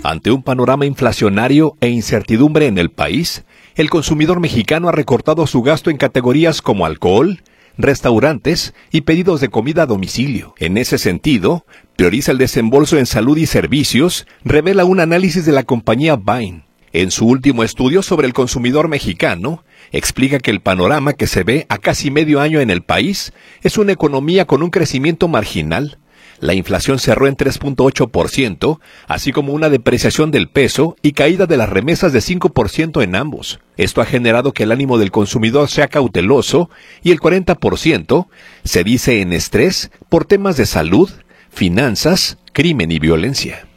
Ante un panorama inflacionario e incertidumbre en el país, el consumidor mexicano ha recortado su gasto en categorías como alcohol, restaurantes y pedidos de comida a domicilio. En ese sentido, prioriza el desembolso en salud y servicios, revela un análisis de la compañía Bain. En su último estudio sobre el consumidor mexicano, explica que el panorama que se ve a casi medio año en el país es una economía con un crecimiento marginal. La inflación cerró en 3.8%, así como una depreciación del peso y caída de las remesas de 5% en ambos. Esto ha generado que el ánimo del consumidor sea cauteloso y el 40% se dice en estrés por temas de salud, finanzas, crimen y violencia.